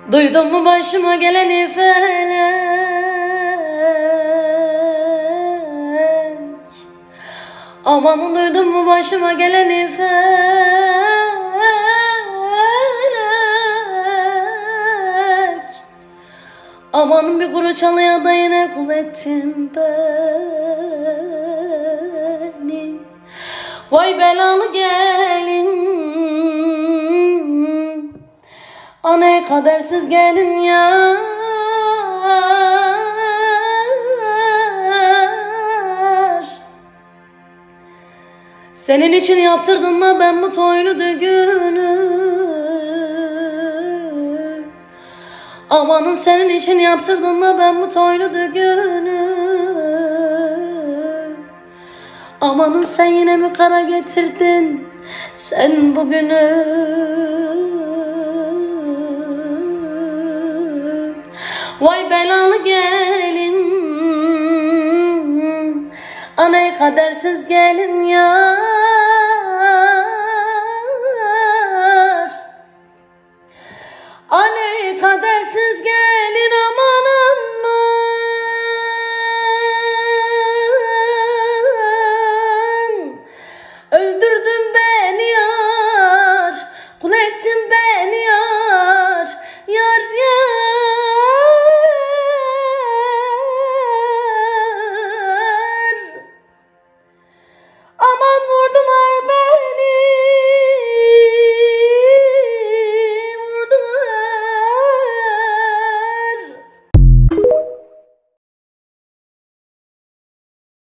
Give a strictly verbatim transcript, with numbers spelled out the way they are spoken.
Duydun mu başıma geleni felek? Aman duydun mu başıma geleni felek? Aman bir kuru çalıya da yine kul ettin beni. Vay belalı gelin, anne kadersiz gelin ya. Senin için yaptırdım mı ben bu toylu düğünü? Amanın senin için yaptırdım mı ben bu toylu düğünü? Amanın sen yine mi kara getirdin sen bugünü? Vay belalı gelin, anne kadersiz gelin ya.